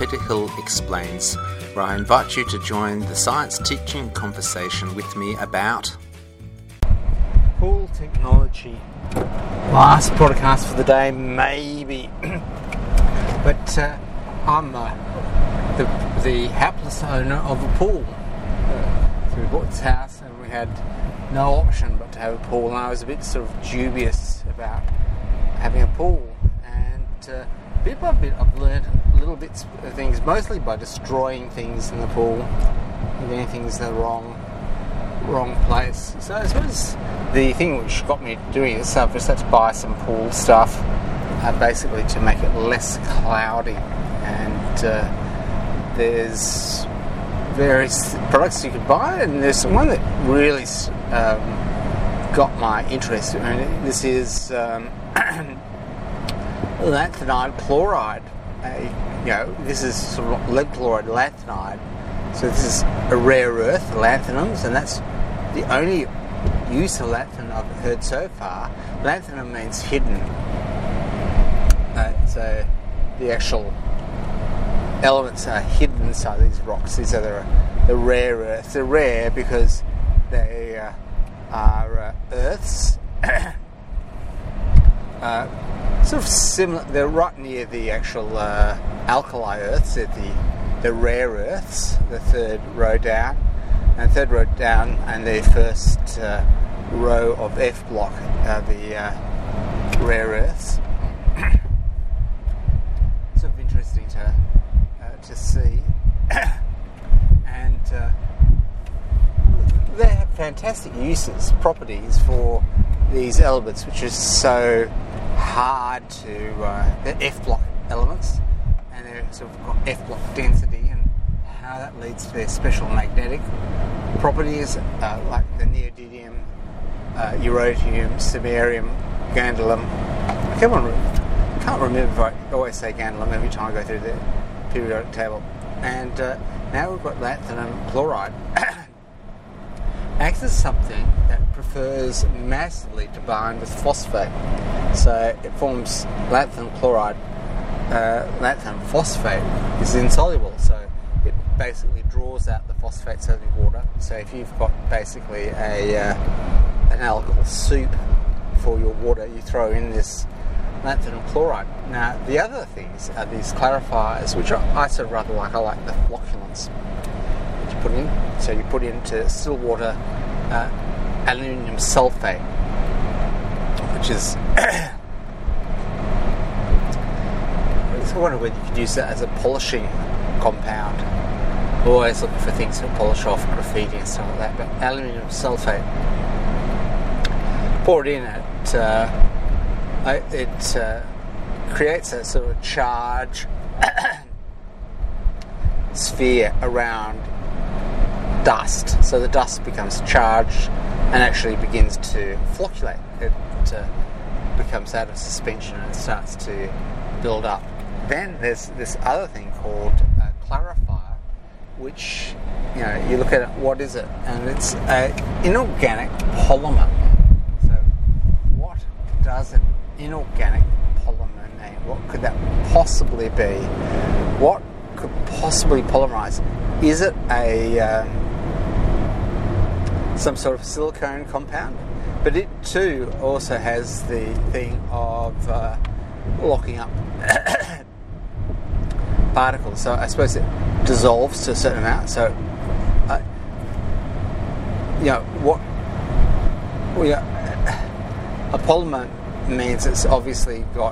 Peter Hill Explains, where I invite you to join the science teaching conversation with me about pool technology. Last podcast for the day, maybe. But I'm the hapless owner of a pool. So we bought this house and we had no option but to have a pool, and I was a bit sort of dubious about having a pool. And bit by bit I've learned little bits of things, mostly by destroying things in the pool, getting things in the wrong place. So I suppose the thing which got me doing this, I've just had to buy some pool stuff, basically to make it less cloudy. And there's various products you could buy, and there's one that really got my interest. And this is lanthanide chloride. This is sort of lead chloride lanthanide. So this is a rare earth, lanthanums, and that's the only use of lanthanum I've heard so far. Lanthanum means hidden. So the actual elements are hidden inside these rocks. These are the rare earths. They're rare because they are earths. Sort of similar. They're right near the actual alkali earths. They're the rare earths, the third row down, and the first row of F block are the rare earths. Sort of interesting to see, and they have fantastic properties for these elements, which is so hard to the F block elements, and they're sort of got F block density, and how that leads to their special magnetic properties, like the neodymium, eurotium, samarium, gadolinium. I can't remember if I always say gadolinium every time I go through the periodic table. And now we've got lanthanum chloride. Acts as something that prefers massively to bind with phosphate. So it forms lanthanum chloride. Lanthanum phosphate is insoluble, so it basically draws out the phosphates out of the water. So if you've got basically an alcohol soup for your water, you throw in this lanthanum chloride. Now, the other things are these clarifiers, which I sort of rather like. I like the flocculants that you put in. So you put into still water aluminium sulfate, which is I wonder whether you could use that as a polishing compound. Always looking for things to polish off graffiti and stuff like that. But aluminium sulfate, pour it in, it creates a sort of charge sphere around dust. So the dust becomes charged and actually begins to flocculate. It becomes out of suspension and it starts to build up. Then there's this other thing called a clarifier, which, you look at it, what is it? And it's an inorganic polymer. So what does an inorganic polymer mean? What could that possibly be? What could possibly polymerize? Is it some sort of silicone compound? But it too also has the thing of locking up particles. So I suppose it dissolves to a certain amount. So, a polymer means it's obviously got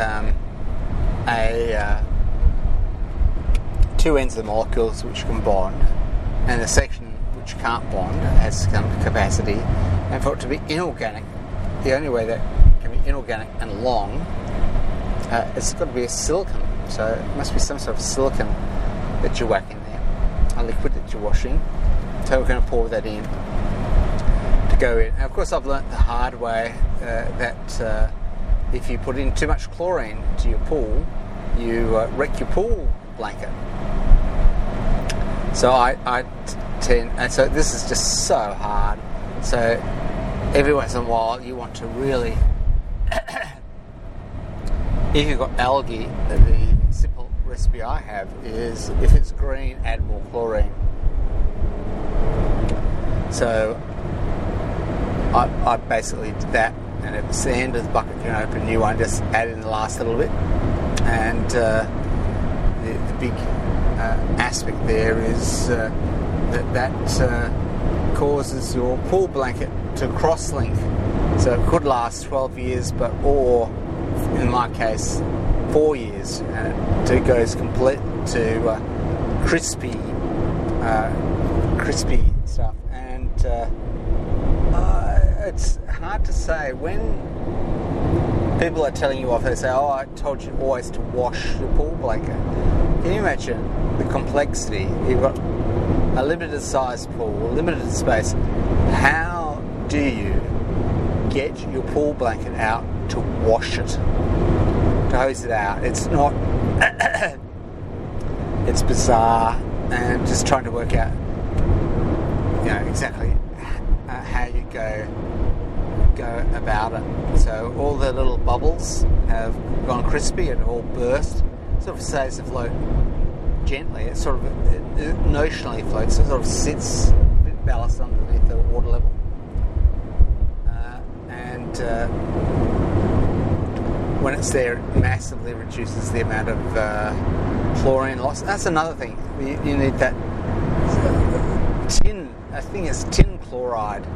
two ends of the molecules which can bond, and the section which can't bond has some capacity. And for it to be inorganic, the only way that can be inorganic and long, it's got to be a silicon. So it must be some sort of silicon that you whack in there, a liquid that you wash in. So we're going to pour that in to go in. And of course, I've learnt the hard way that if you put in too much chlorine to your pool, you wreck your pool blanket. So I tend, and so this is just so hard. So every once in a while, you want to really, if you've got algae, the simple recipe I have is, if it's green, add more chlorine. So I basically did that, and at the end of the bucket, you can open a new one, just add in the last little bit. And the big aspect there is that causes your pool blanket to cross-link. So it could last 12 years, or in my case, 4 years, and it goes complete to crispy stuff. And it's hard to say when people are telling you off. They say, "Oh, I told you always to wash your pool blanket." Can you imagine the complexity? You've got a limited size pool, limited space. How do you get your pool blanket out to wash it, to hose it out? It's not. It's bizarre, and just trying to work out, exactly how you go about it. So all the little bubbles have gone crispy and all burst. Sort of stays afloat gently. It sort of notionally floats. It sort of sits a bit ballast underneath the water level, and when it's there, it massively reduces the amount of chlorine loss. That's another thing. You need that tin. I think it's tin chloride.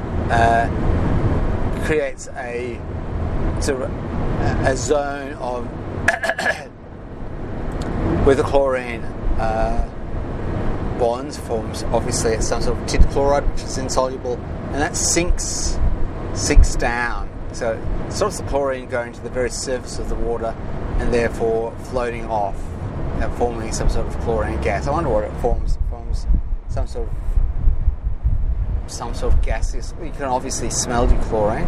Creates a sort of a zone of where the chlorine bonds forms. Obviously, it's some sort of tin chloride which is insoluble, and that sinks down. So it stops the chlorine going to the very surface of the water, and therefore floating off, forming some sort of chlorine gas. I wonder what it forms. It forms some sort of gaseous. You can obviously smell the chlorine.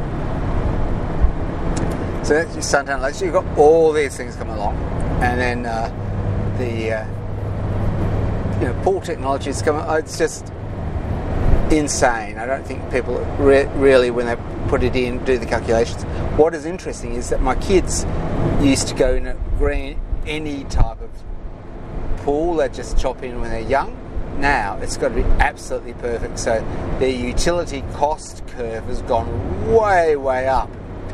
So that's your suntan lotion. You've got all these things coming along, and then the pool technology is coming. It's just insane. I don't think people really, when they put it in, do the calculations. What is interesting is that my kids used to go in a green any type of pool. They just chop in when they're young. Now it's got to be absolutely perfect. So the utility cost curve has gone way, way up.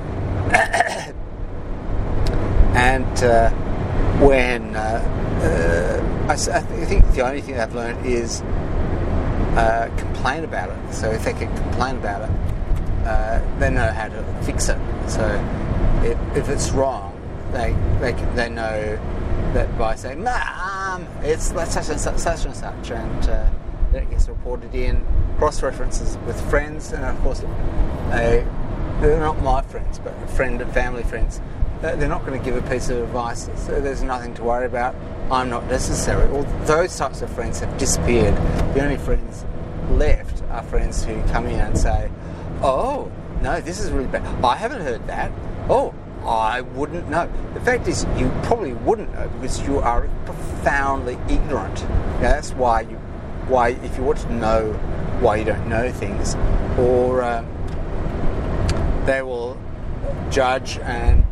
And when I think the only thing they've learned is complain about it. So if they can complain about it, they know how to fix it. So if it's wrong, they know that by saying, "Mom, it's such and such, and then it gets reported in, cross-references with friends, and of course, they're not my friends, but friend and family friends. They're not going to give a piece of advice, so there's nothing to worry about. I'm not necessary." All those types of friends have disappeared. The only friends left are friends who come in and say, "Oh, no, this is really bad. I haven't heard that. Oh, I wouldn't know." The fact is, you probably wouldn't know because you are profoundly ignorant. Now, that's why if you want to know why you don't know things, or they will judge and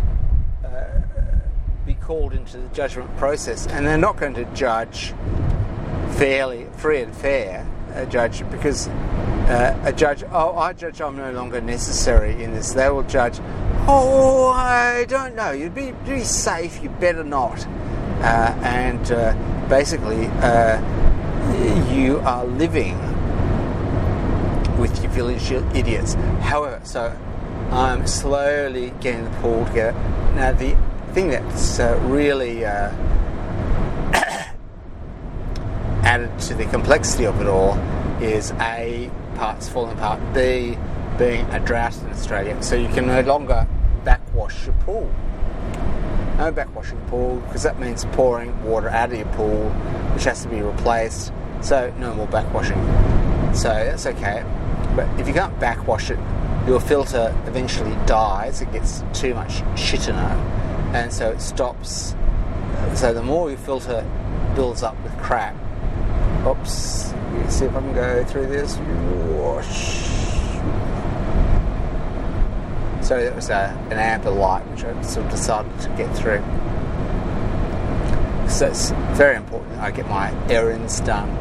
be called into the judgment process, and they're not going to judge fairly, free and fair. I judge I'm no longer necessary in this. They will judge, "Oh, I don't know, you'd be safe, you better not." And basically, you are living with your village idiots. However, so I'm slowly getting the pool together. Now, the thing that's really added to the complexity of it all is A, parts falling apart, B, being a drought in Australia. So you can no longer backwash your pool. No backwashing the pool, because that means pouring water out of your pool, which has to be replaced. So no more backwashing. So that's okay. But if you can't backwash it, your filter eventually dies. It gets too much shit in it, and so it stops. So the more your filter builds up with crap. Oops. Let's see if I can go through this. Whoosh. So that was an amber light, which I sort of decided to get through. because that's very important that I get my errands done.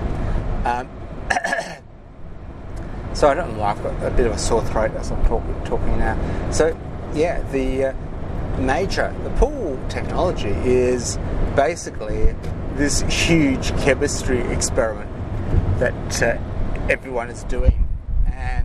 So I don't know, I've got a bit of a sore throat as I'm talking now. So yeah, the pool technology is basically this huge chemistry experiment that everyone is doing, and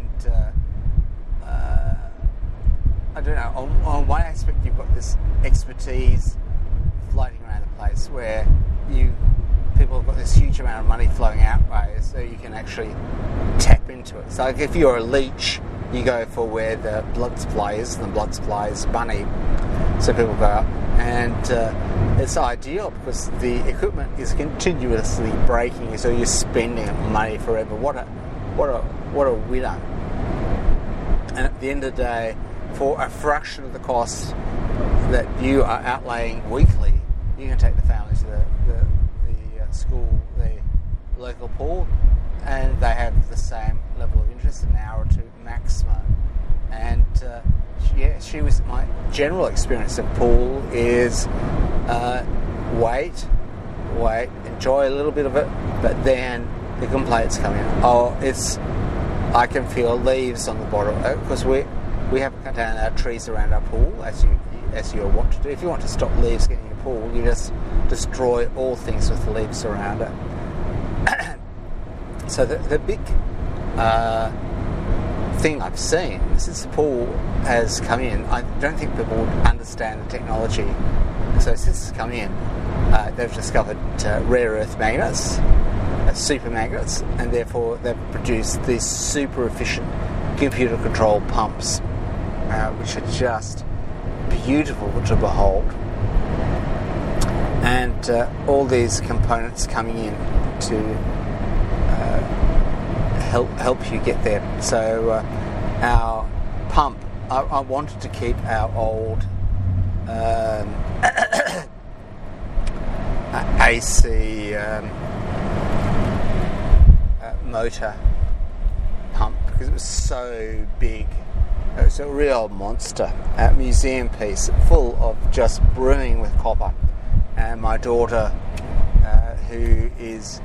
I don't know, on one aspect you've got this expertise floating around the place where people have got this huge amount of money flowing out ways, so you can actually tap into it. So like if you're a leech, you go for where the blood supply is, and the blood supply is money, so people go up, and it's ideal because the equipment is continuously breaking, so you're spending money forever. What a winner! And at the end of the day, for a fraction of the cost that you are outlaying weekly, you can take the family to the school, the local pool, and they have the same level of interest, an hour or two maximum. And my general experience of pool is wait, enjoy a little bit of it, but then the complaints come in. I can feel leaves on the bottom, because we haven't cut down our trees around our pool as you want to do. If you want to stop leaves getting in your pool, you just destroy all things with leaves around it. So the big thing I've seen since the pool has come in, I don't think people would understand the technology. So since it's come in, they've discovered rare earth magnets, super magnets, and therefore they've produced these super efficient computer controlled pumps, which are just beautiful to behold. And all these components coming in to help you get there. So our pump, I wanted to keep our old AC motor pump, because it was so big. It was a real monster, a museum piece full of just brimming with copper. And my daughter, who is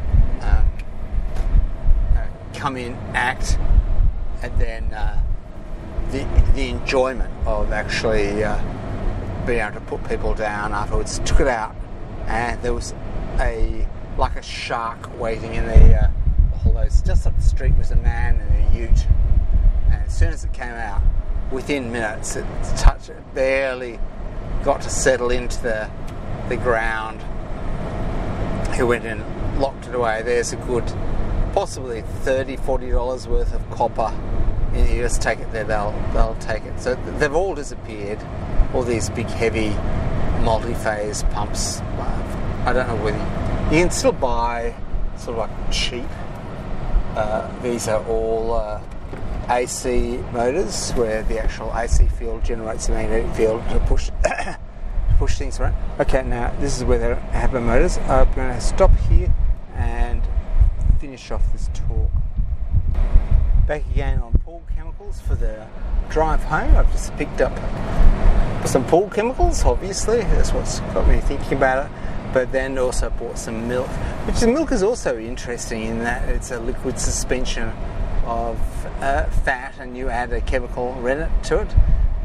come in, act, and then the enjoyment of actually being able to put people down afterwards, took it out, and there was like a shark waiting in the hollows. Just up the street was a man in a ute, and as soon as it came out, within minutes, it barely got to settle into the ground. He went in, locked it away. There's a good, possibly $30-$40 worth of copper. You just take it there, they'll take it. So they've all disappeared, all these big heavy multi-phase pumps. I don't know whether you can still buy sort of like cheap. These are all AC motors, where the actual AC field generates the magnetic field to push things around. Okay, now this is where they have the motors. I'm going to stop here and finish off this talk. Back again on pool chemicals for the drive home. I've just picked up some pool chemicals, obviously. That's what's got me thinking about it. But then also bought some milk, which the milk is also interesting in that it's a liquid suspension of fat, and you add a chemical rennet to it,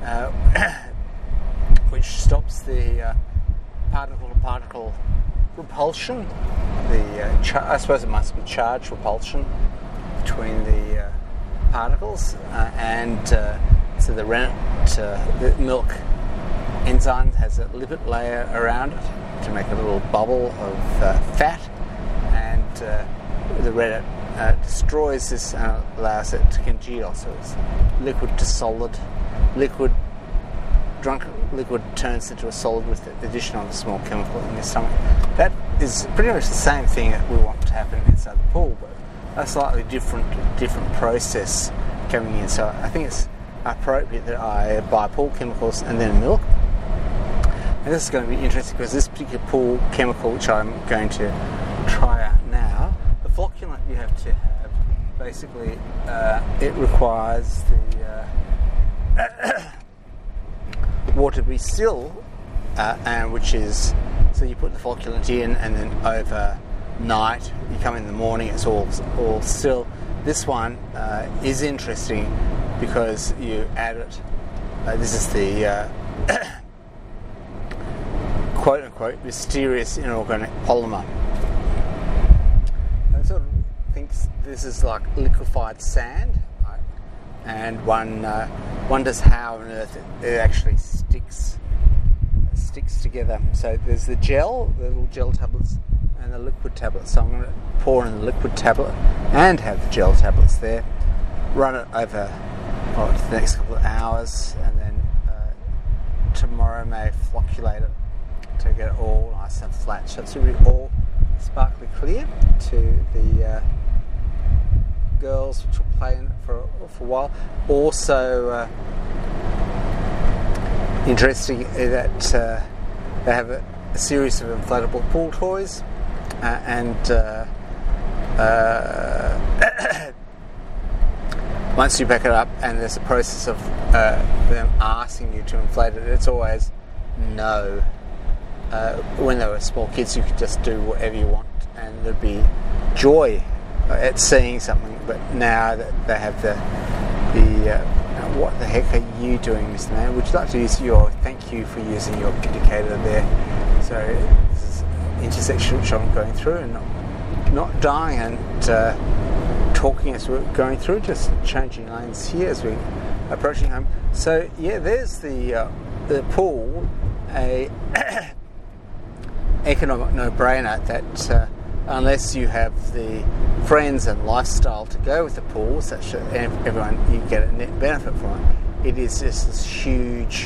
which stops the particle-to-particle repulsion. I suppose it must be charge repulsion between the particles, and so the rennet, the milk enzyme has a lipid layer around it to make a little bubble of fat, and the rennet destroys this and allows it to congeal. So it's liquid to solid. Liquid turns into a solid with the addition of a small chemical in your stomach. That is pretty much the same thing that we want to happen inside the pool, but a slightly different process coming in. So I think it's appropriate that I buy pool chemicals and then milk. And this is going to be interesting because this particular pool chemical, which I'm going to try out now, the flocculant you have to have, basically it requires the water to be still, and which is, so So you put the flocculant in, and then overnight you come in the morning, it's all still. This one is interesting because you add it. This is the quote-unquote mysterious inorganic polymer. I sort of think this is like liquefied sand, right? And one wonders how on earth it actually sticks together. So there's the little gel tablets, and the liquid tablets. So I'm going to pour in the liquid tablet and have the gel tablets there, run it over the next couple of hours, and then tomorrow may flocculate it to get it all nice and flat, so it's really all sparkly clear to the girls, which will play in it for a while. Also interesting that they have a series of inflatable pool toys, and once you back it up and there's a process of them asking you to inflate it, it's always no. When they were small kids, you could just do whatever you want and there'd be joy at seeing something, but now that they have the what the heck are you doing, Mr. Man? Would you like to use thank you for using your indicator there. So this is an intersection which I'm going through and not dying and talking as we're going through, just changing lanes here as we're approaching home. So yeah, there's the pool, a economic no-brainer that unless you have the friends and lifestyle to go with the pool, such that everyone, you get a net benefit from it, it is just this huge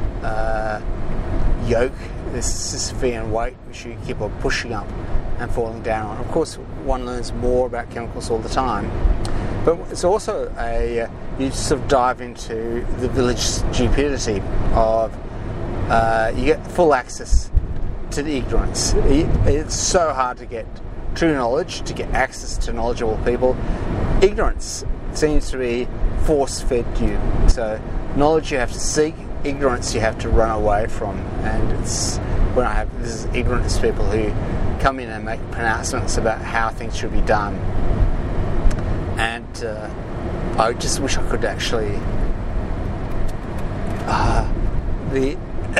yoke, this Sisyphean weight which you keep on pushing up and falling down on. Of course, one learns more about chemicals all the time, but it's also you sort of dive into the village stupidity of you get full access to the ignorance. It's so hard to get true knowledge, to get access to knowledgeable people. Ignorance seems to be force-fed you. So knowledge you have to seek, ignorance you have to run away from. And it's this is ignorance people who come in and make pronouncements about how things should be done. And I just wish I could actually the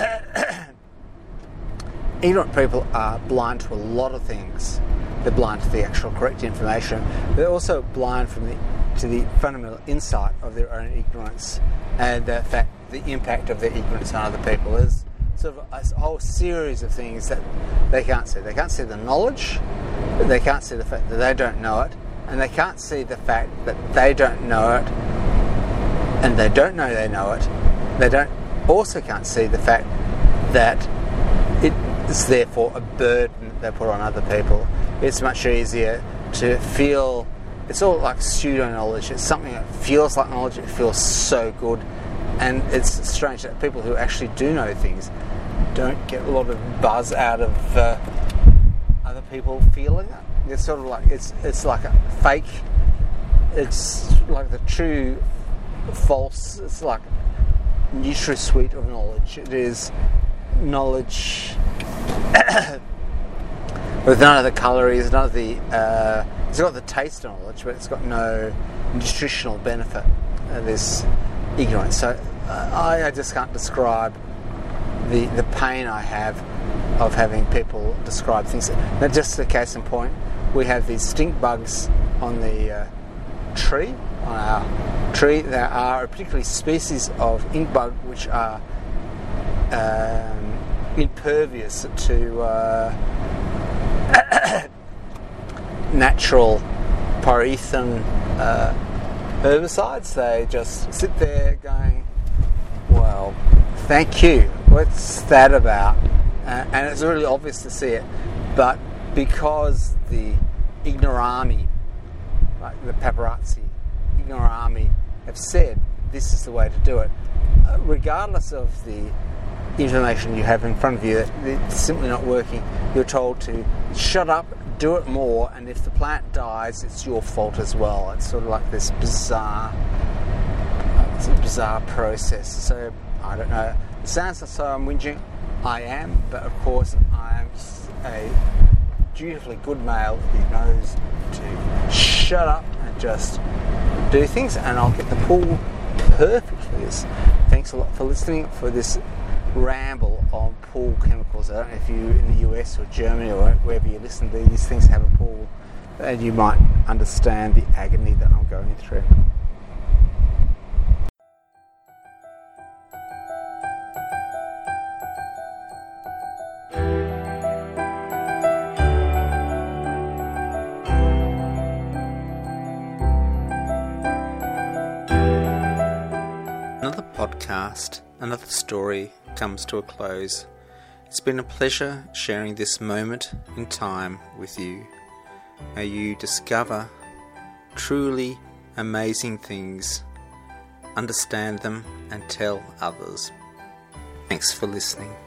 ignorant people are blind to a lot of things. They're blind to the actual correct information. They're also blind to the fundamental insight of their own ignorance and the impact of their ignorance on other people. There's sort of a whole series of things that they can't see. They can't see the knowledge, they can't see the fact that they don't know it, and they can't see the fact that they don't know it, and they don't know they know it. They also can't see the fact that it is therefore a burden they put on other people. It's much easier to feel, it's all like pseudo-knowledge. It's something that feels like knowledge, it feels so good. And it's strange that people who actually do know things don't get a lot of buzz out of other people feeling it. It's sort of like, it's like a fake, it's like the true false, it's like NutraSweet of knowledge. It is knowledge with none of the calories, none of the it's got the taste of knowledge, but it's got no nutritional benefit. This ignorance. So I just can't describe the pain I have of having people describe things. Now, just a case in point, we have these stink bugs on the tree, on our tree. There are a particular species of ink bug which are impervious to natural pyrethrin herbicides. They just sit there going, well, thank you, what's that about? And it's really obvious to see it, but because the ignorami, like the paparazzi ignorami, have said this is the way to do it, regardless of the information you have in front of you that it's simply not working, you're told to shut up, do it more, and if the plant dies, it's your fault as well. It's sort of like this bizarre process. So I don't know. It sounds as though I'm whinging. I am, but of course I am a dutifully good male who knows to shut up and just do things, and I'll get the pool perfect for this. Thanks a lot for listening for this ramble on pool chemicals. I don't know if you in the US or Germany or wherever you listen to these things have a pool, and you might understand the agony that I'm going through. Another podcast, another story comes to a close. It's been a pleasure sharing this moment in time with you. May you discover truly amazing things, understand them, and tell others. Thanks for listening.